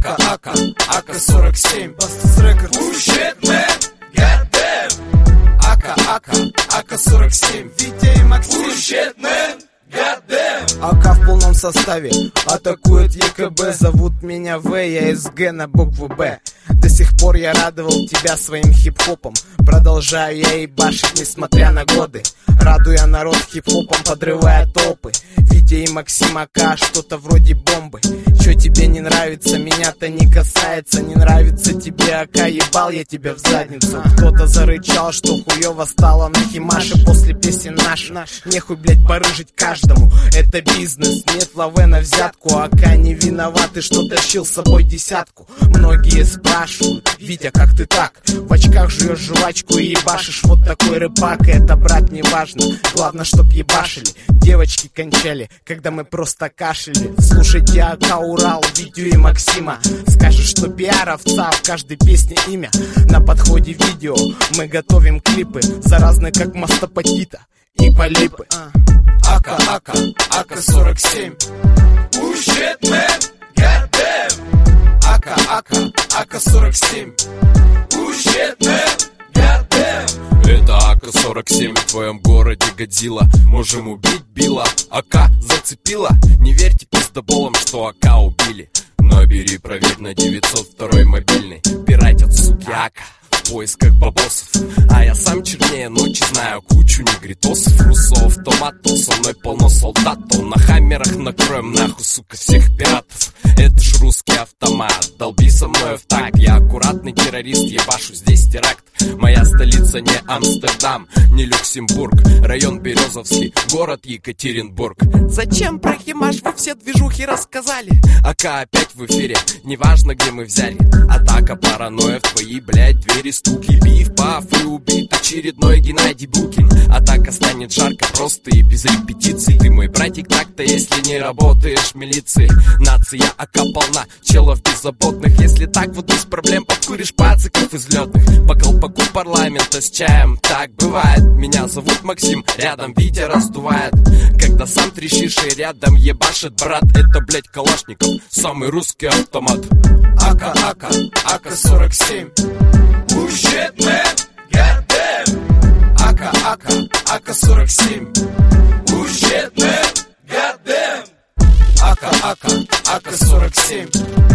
АК-47, Bastards Records. Oh shit, man, goddamn. АК-47, Витя и Максим. Oh shit, man, goddamn. АК в полном составе атакует ЕКБ. Зовут меня В, я СГ на букву Б. До сих пор я радовал тебя своим хип-хопом. Продолжаю я ебашить, несмотря на годы. Радуя народ хип-хопом, подрывая толпы. Витя и Максим АК, что-то вроде бомбы. Чё тебе не нравится, меня-то не касается. Не нравится тебе АК, ебал я тебя в задницу. Кто-то зарычал, что хуёво стало на Химаше после песен наш. Нехуй, блять, барыжить каждому, это бизнес. Нет лаве на взятку, АК не виноваты, что тащил с собой десятку. Многие спрашивают: Витя, как ты так? В очках жуешь жвачку и ебашишь вот такой рэпак. Это, брат, не важно, главное, чтоб ебашили. Девочки кончали, когда мы просто кашляли. Слушайте АК Урал, Витю и Максима. Скажешь, что пиар-овца, в каждой песне имя. На подходе видео мы готовим клипы, заразны как мастопатита и полипы. АК-47, Oh shit, man, goddamn. АК-47, Oh shit, man, goddamn. Это АК-47 в твоем городе Годзилла. Можем убить Билла. АК зацепила. Не верьте пиздоболам, что АК убили. Набери, проверь на 902 мобильный. Пиратят, суки, АК в поисках бабосов. А я сам чернее ночи знаю кучу негритосов. Русов, томатов, со мной полно солдатов. На хаммерах накроем нахуй, сука, всех пиратов. Это ж русский автомат, долби со мной в так. Я аккуратный террорист, ебашу здесь теракт. Моя столица не Амстердам, не Люксембург. Район Березовский, город Екатеринбург. Зачем про Химаш вы все движухи рассказали? АК опять в эфире, неважно где мы взяли. Атака, паранойя, в твои, блять, двери стуки. Биф, паф и убит очередной Геннадий Букин. Атака станет жарко, просто и без репетиций. Ты мой братик так-то, если не работаешь в милиции. Нация АК полна, челов беззаботных. Если так вот без проблем подкуришь пациков излетных. По колпаку парламента с чаем, так бывает. Меня зовут Максим, рядом Витя раздувает. Когда сам трещишь и рядом ебашит брат. Это, блять, Калашников, самый русский автомат. АК-47, Oh shit, man, goddamn. АК-47, Oh shit, man, goddamn. АК-47.